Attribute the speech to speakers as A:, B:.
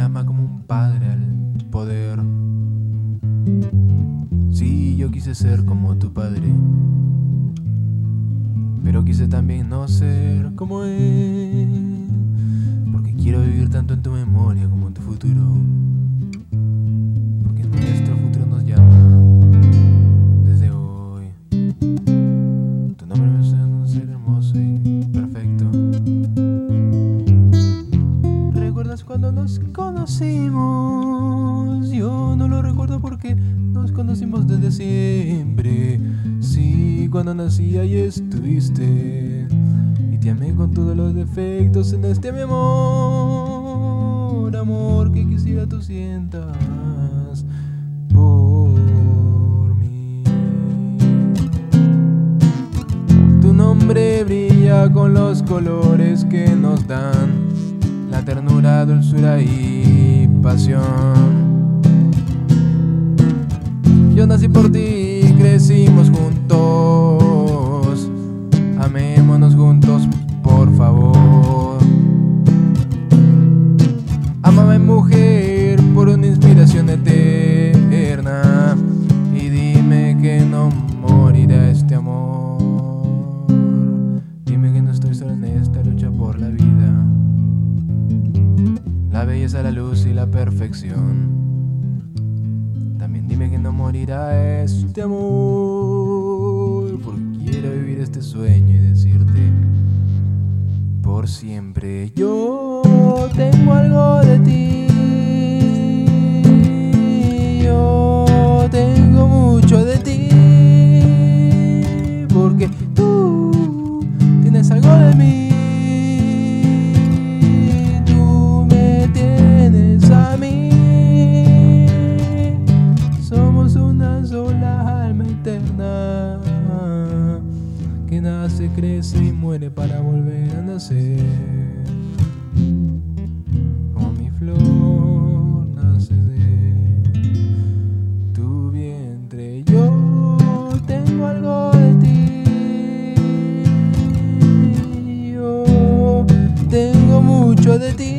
A: llama como un padre al poder. Sí, yo quise ser como tu padre, pero quise también no ser como él, porque quiero vivir tanto en tu memoria como en tu futuro, porque nuestro futuro nos llama desde hoy. Tu nombre me suena ser hermoso y perfecto. ¿Recuerdas cuando nos conocimos? Yo no lo recuerdo porque nos conocimos desde siempre. Sí, cuando nací ahí estuviste y te amé con todos los defectos en este mi amor. Amor que quisiera tú sientas por mí. Tu nombre brilla con los colores que nos dan la ternura, dulzura y pasión. Yo nací por ti, crecimos juntos, amémonos juntos, por favor. Ámame, mujer, por una inspiración eterna, y dime que no morirá este amor. Dime que no estoy solo en esta lucha por la vida, la belleza, la luz y la perfección. También dime que no morirá este amor, porque quiero vivir este sueño y decirte por siempre: yo tengo algo de ti, yo tengo mucho de ti, porque tú tienes algo de mí. Que nace, crece y muere para volver a nacer. Como mi flor nace de tu vientre. Yo tengo algo de ti, yo tengo mucho de ti.